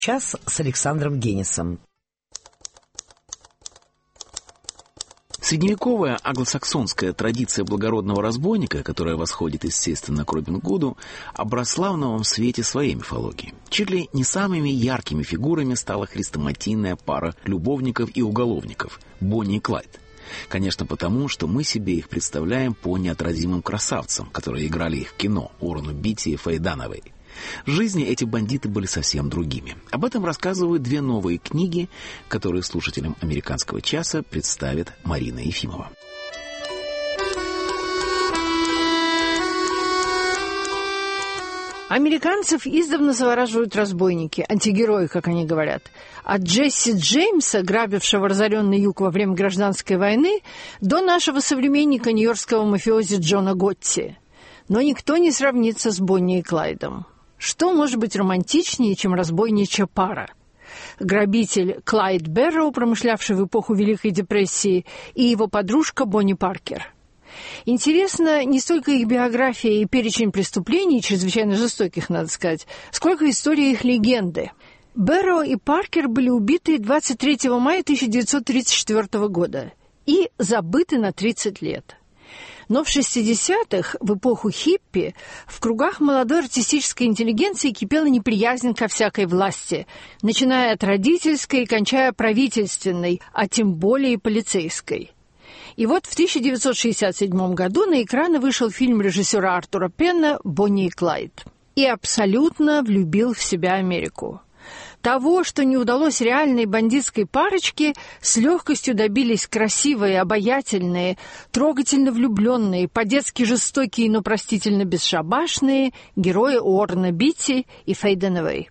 Час с Александром Генисом. Средневековая англосаксонская традиция благородного разбойника, которая восходит, естественно, к Робин Гуду, обросла в новом свете своей мифологии. Чуть ли не самыми яркими фигурами стала хрестоматийная пара любовников и уголовников – Бонни и Клайд. Конечно, потому, что мы себе их представляем по неотразимым красавцам, которые играли их в кино – Уоррену Битти и Фэй Данавей. В жизни эти бандиты были совсем другими. Об этом рассказывают две новые книги, которые слушателям «Американского часа» представит Марина Ефимова. Американцев издавна завораживают разбойники, антигерои, как они говорят. От Джесси Джеймса, грабившего разоренный юг во время гражданской войны, до нашего современника, нью-йоркского мафиози Джона Готти. Но никто не сравнится с Бонни и Клайдом. Что может быть романтичнее, чем разбойничья пара? Грабитель Клайд Берроу, промышлявший в эпоху Великой депрессии, и его подружка Бонни Паркер. Интересно не столько их биография и перечень преступлений, чрезвычайно жестоких, надо сказать, сколько история их легенды. Берроу и Паркер были убиты 23 мая 1934 года и забыты на 30 лет. Но в 60-х, в эпоху хиппи, в кругах молодой артистической интеллигенции кипела неприязнь ко всякой власти, начиная от родительской и кончая правительственной, а тем более полицейской. И вот в 1967 году на экраны вышел фильм режиссера Артура Пенна «Бонни и Клайд». И абсолютно влюбил в себя Америку. Того, что не удалось реальной бандитской парочке, с легкостью добились красивые, обаятельные, трогательно влюбленные, по-детски жестокие, но простительно бесшабашные герои Уоррена Битти и Фэй Данавей.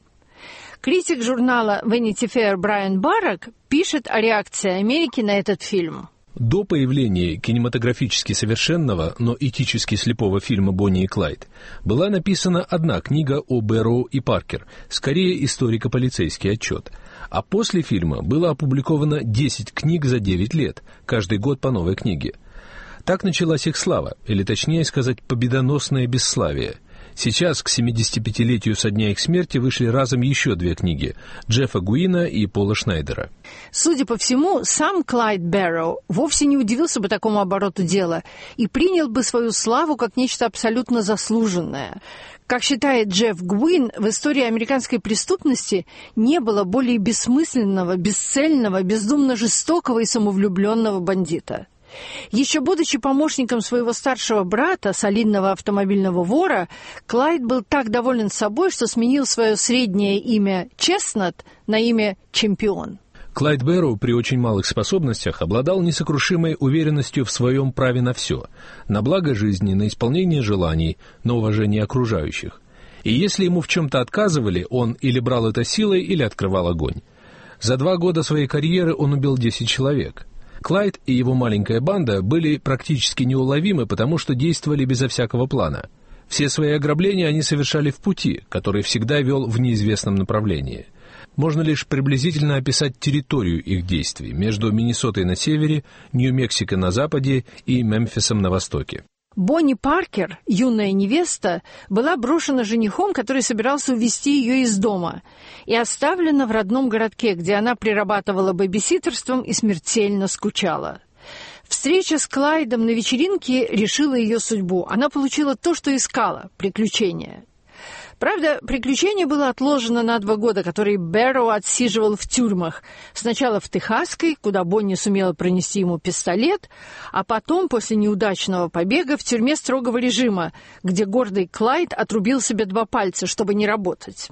Критик журнала Vanity Fair Брайан Баррак пишет о реакции Америки на этот фильм. До появления кинематографически совершенного, но этически слепого фильма «Бонни и Клайд» была написана одна книга о Берроу и Паркер, скорее историко-полицейский отчет. А после фильма было опубликовано 10 книг за 9 лет, каждый год по новой книге. Так началась их слава, или точнее сказать, победоносное бесславие. Сейчас, к 75-летию со дня их смерти, вышли разом еще 2 книги – Джеффа Гуина и Пола Шнайдера. Судя по всему, сам Клайд Берроу вовсе не удивился бы такому обороту дела и принял бы свою славу как нечто абсолютно заслуженное. Как считает Джефф Гуин, в истории американской преступности не было более бессмысленного, бесцельного, бездумно жестокого и самовлюбленного бандита. Еще будучи помощником своего старшего брата, солидного автомобильного вора, Клайд был так доволен собой, что сменил свое среднее имя «Честнат» на имя «Чемпион». Клайд Берроу при очень малых способностях обладал несокрушимой уверенностью в своем праве на все, на благо жизни, на исполнение желаний, на уважение окружающих. И если ему в чем-то отказывали, он или брал это силой, или открывал огонь. За 2 года своей карьеры он убил 10 человек. Клайд и его маленькая банда были практически неуловимы, потому что действовали безо всякого плана. Все свои ограбления они совершали в пути, который всегда вел в неизвестном направлении. Можно лишь приблизительно описать территорию их действий между Миннесотой на севере, Нью-Мексико на западе и Мемфисом на востоке. Бонни Паркер, юная невеста, была брошена женихом, который собирался увезти ее из дома, и оставлена в родном городке, где она прирабатывала бэбиситерством и смертельно скучала. Встреча с Клайдом на вечеринке решила ее судьбу. Она получила то, что искала – приключения. Правда, приключение было отложено на 2 года, которые Берроу отсиживал в тюрьмах. Сначала в Техасской, куда Бонни сумела пронести ему пистолет, а потом, после неудачного побега, в тюрьме строгого режима, где гордый Клайд отрубил себе 2 пальца, чтобы не работать.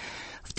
В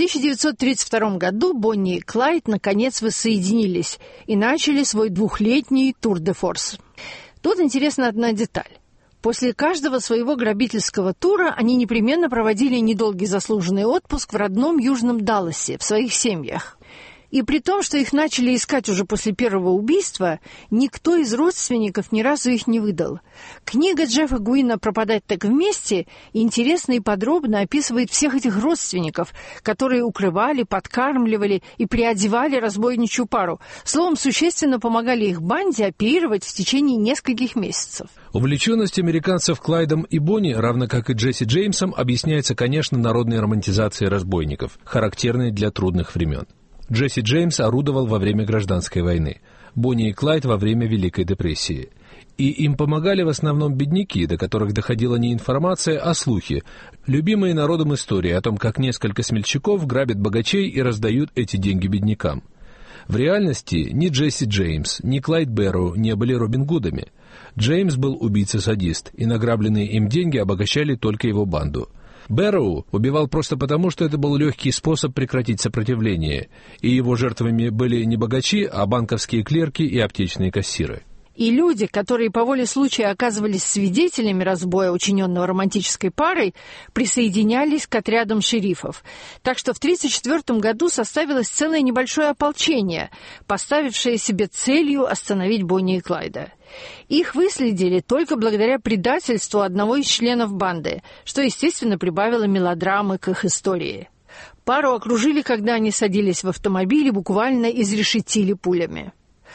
1932 году Бонни и Клайд наконец воссоединились и начали свой 2-летний тур-де-форс. Тут интересна одна деталь. После каждого своего грабительского тура они непременно проводили недолгий заслуженный отпуск в родном Южном Далласе, в своих семьях. И при том, что их начали искать уже после первого убийства, никто из родственников ни разу их не выдал. Книга Джеффа Гуина «Пропадать так вместе» интересно и подробно описывает всех этих родственников, которые укрывали, подкармливали и приодевали разбойничью пару. Словом, существенно помогали их банде оперировать в течение нескольких месяцев. Увлеченность американцев Клайдом и Бонни, равно как и Джесси Джеймсом, объясняется, конечно, народной романтизацией разбойников, характерной для трудных времен. Джесси Джеймс орудовал во время Гражданской войны, Бонни и Клайд во время Великой депрессии. И им помогали в основном бедняки, до которых доходила не информация, а слухи, любимые народом истории о том, как несколько смельчаков грабят богачей и раздают эти деньги беднякам. В реальности ни Джесси Джеймс, ни Клайд Бэрроу не были Робин Гудами. Джеймс был убийца-садист, и награбленные им деньги обогащали только его банду. Бэрроу убивал просто потому, что это был легкий способ прекратить сопротивление, и его жертвами были не богачи, а банковские клерки и аптечные кассиры. И люди, которые по воле случая оказывались свидетелями разбоя, учиненного романтической парой, присоединялись к отрядам шерифов. Так что в 1934 году составилось целое небольшое ополчение, поставившее себе целью остановить Бонни и Клайда. Их выследили только благодаря предательству одного из членов банды, что, естественно, прибавило мелодрамы к их истории. Пару окружили, когда они садились в автомобиль и буквально изрешетили пулями.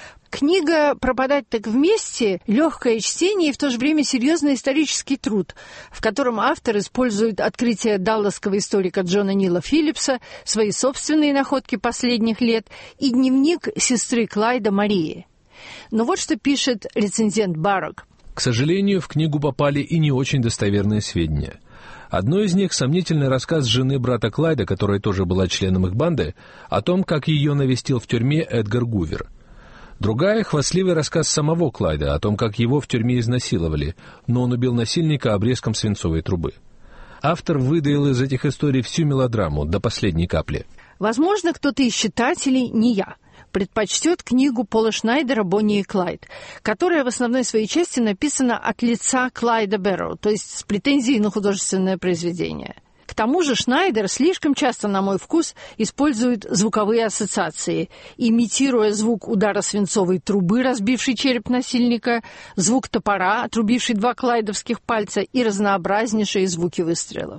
Книга «Пропадать так вместе» — легкое чтение и в то же время серьезный исторический труд, в котором автор использует открытия далласского историка Джона Нила Филлипса, свои собственные находки последних лет и дневник сестры Клайда Марии. Но вот что пишет рецензент Баррок. К сожалению, в книгу попали и не очень достоверные сведения. Одно из них — сомнительный рассказ жены брата Клайда, которая тоже была членом их банды, о том, как ее навестил в тюрьме Эдгар Гувер. Другая — хвастливый рассказ самого Клайда о том, как его в тюрьме изнасиловали, но он убил насильника обрезком свинцовой трубы. Автор выдаил из этих историй всю мелодраму до последней капли. Возможно, кто-то из читателей, не я, предпочтет книгу Пола Шнайдера «Бонни и Клайд», которая в основной своей части написана от лица Клайда Бэрроу, то есть с претензией на художественное произведение. К тому же Шнайдер слишком часто, на мой вкус, использует звуковые ассоциации, имитируя звук удара свинцовой трубы, разбившей череп насильника, звук топора, отрубивший 2 клайдовских пальца, и разнообразнейшие звуки выстрелов.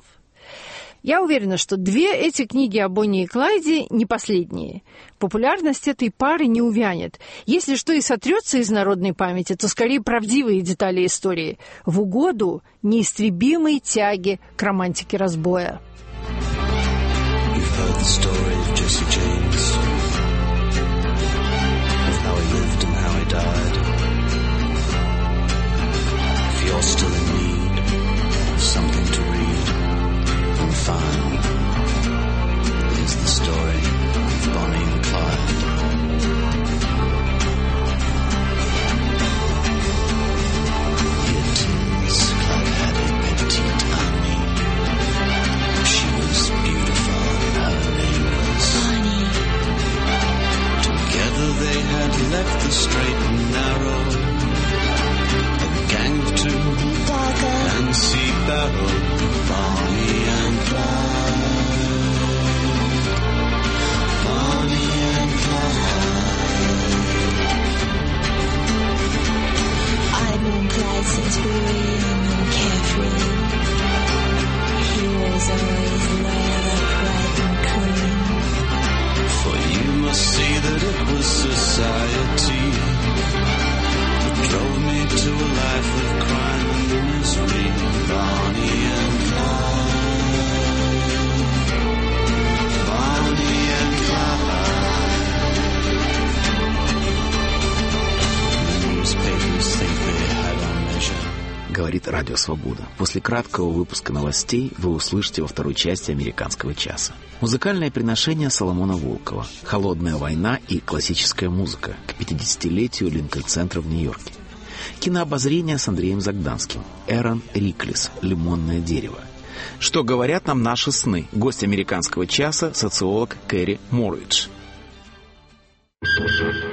Я уверена, что 2 эти книги о Бонни и Клайде не последние. Популярность этой пары не увянет. Если что и сотрется из народной памяти, то скорее правдивые детали истории, в угоду неистребимой тяге к романтике разбоя. Fine is the story of Bonnie and Clyde. It is Clyde had a petite amie. She was beautiful, her name was Bonnie. Together they had left the straight and narrow, a gang of 2, and sea barrel. Bonnie and Clyde, Bonnie and Clyde. I've known Clyde since we were young and carefree. He was always loyal, upright and clean. For you must see that it was society that drove me to a life of crime and misery. Bonnie and Говорит Радио Свобода. После краткого выпуска новостей вы услышите во второй части «Американского часа». Музыкальное приношение Соломона Волкова. Холодная война и классическая музыка к 50-летию Линкольн-центра в Нью-Йорке. Кинообозрение с Андреем Загданским. Эрон Риклис. «Лимонное дерево». Что говорят нам наши сны? Гость «Американского часа» — социолог Кэрри Морридж.